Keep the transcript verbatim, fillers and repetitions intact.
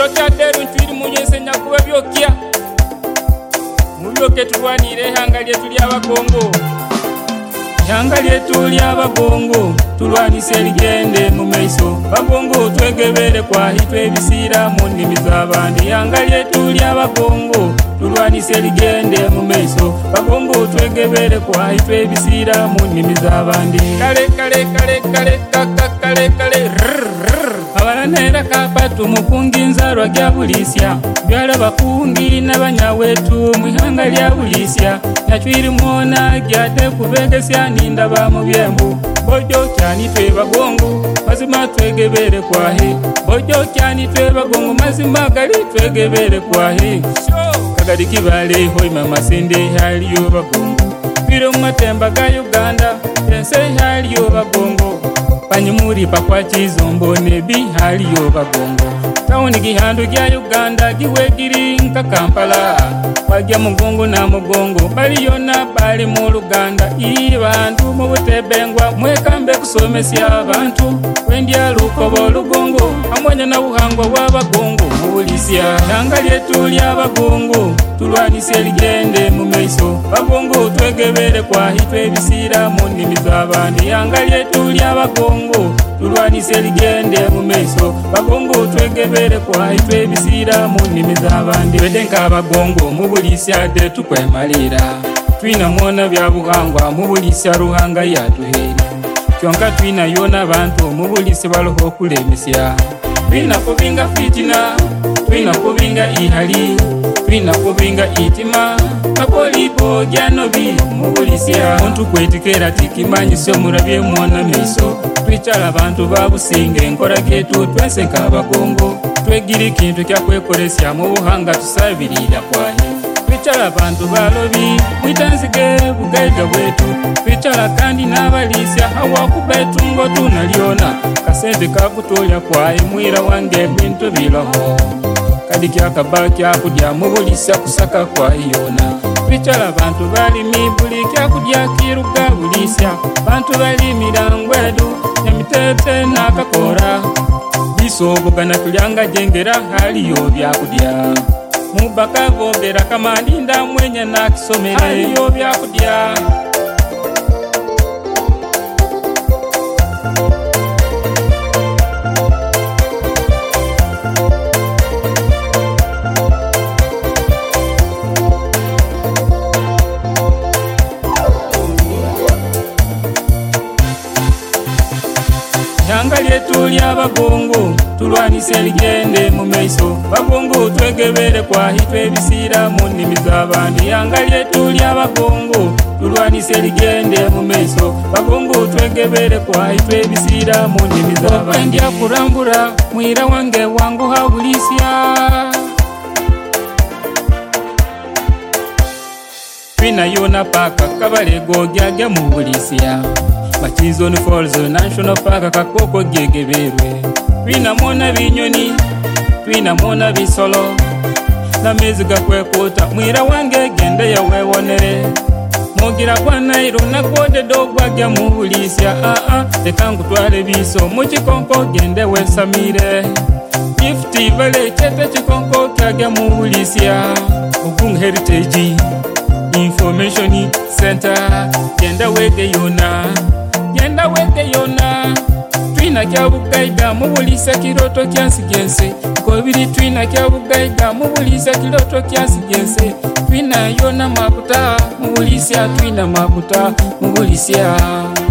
kiro kyadderu ntwiri munyese nyakuba byokya mubyoke tulwanire ihanga lyetu ly'abagongo ihanga lyetu ly'abagongo tulwanise ligende mu maiso bagongo twegebere kwahitwe ebisiira mu nnimi z'abandi ihanga lyetu ly'abagongo tulwanise ligende mu maiso bagongo twegebere kwahitwe ebisiira mu nnimi z'abandi kale kale kale kale kaka kale kale abalanera kapatu mukungi nzarwa gya bulisya byala bakungi n'abanyawetu mu ihanga lya bulisya nyachwiri mwona gyate kubegesya nindaba mu byembu bojo cyani twe bagongo mazima twegebere kwahe bojo cyani twe bagongo mazima gali twegebere kwahe kagadi kibale hoy mama sende haliyo bagongo biro matemba ga Uganda pense haliyo bagongo panyumuri pakwa chizombo nebi haliyo bagongo tauni gihandu gya Uganda giwegiri nka Kampala wajya mugongo na mugongo baliyona bali mu Luganda iri bantu mu butebengwa mwekambe kusomesya abantu wendya lukobo lugongo amwanya na buhangwa bw'abagongo mubulisya ihanga lyetu ly'abagongo tulwanise ligende mu maiso bagongo twegebere kwahitwe ebisiira mu nnimi z'abandi ihanga lyetu ly'abagongo tulwanise ligende mu maiso bagongo twegebere kwahitwe ebisiira mu nnimi z'abandi wedde nk'abagongo mu bulisya de tukwemalira twina mwona bya buhangwa mu bulisya ruhanga yatuheri kyonka twina yona bantu mu bulisya baloho okulemesya twina kubinga fitina twina kubinga ihali twina kubinga itima akolipo gyanobi mu bulisya muntu kwetikera tikimanyisyo murabye mwona maiso twicara abantu babusinga enkora getu twese nk'abagongo twegira ikintu kyakwekolesya mu buhanga tusabirira kwahe twicara abantu balobi mwitanzige bugaiga bwetu twicara kandi n'abalisya hawakuba etungo tunalyona kasente kakutolya kwahe mwira wange bintu bilaho kadi kyakaba kyakudya mu bulisya kusaka kwayona twicara abantu balimi buli kyakudya kiruga bulisya bantu balimira ngwedu nyamitete n'akakora bisobogana tulyanga jengera haliyo byakudya mubaka gombera kamandinda mwenye nakisomere haliyo byakudya ihanga lyetu ly'abagongo tulwanise ligende mu maiso bagongo twegebere kwahitwe ebisiira mu nnimi z'abandi ihanga lyetu ly'abagongo tulwanise ligende mu maiso bagongo twegebere kwahitwe ebisiira mu nnimi z'abandi ndya kurambura mwira wange wangu habulisya twina yona paka kabalego gyagya mu bulisya Machizoni Falls National Park kakoko gegeberwe twina mwona binyoni twina mwona bisolo na mezi gakwekota mwira wange gende yawewonere mugira kwa nairo nakode dogwa gya mu bulisya aa teka ngutwale biso mu kikonko gende wesamire Gifti vale chete chikonko kyagya mu bulisya Ogung Heritage Information Center genda wege yona Yenda weke yona twina kya bugaiga mu bulisya kiroto kyansigense kobiri twina kya bugaiga mu bulisya kiroto kyansigense twina yona makuta mu bulisya twina makuta mu bulisya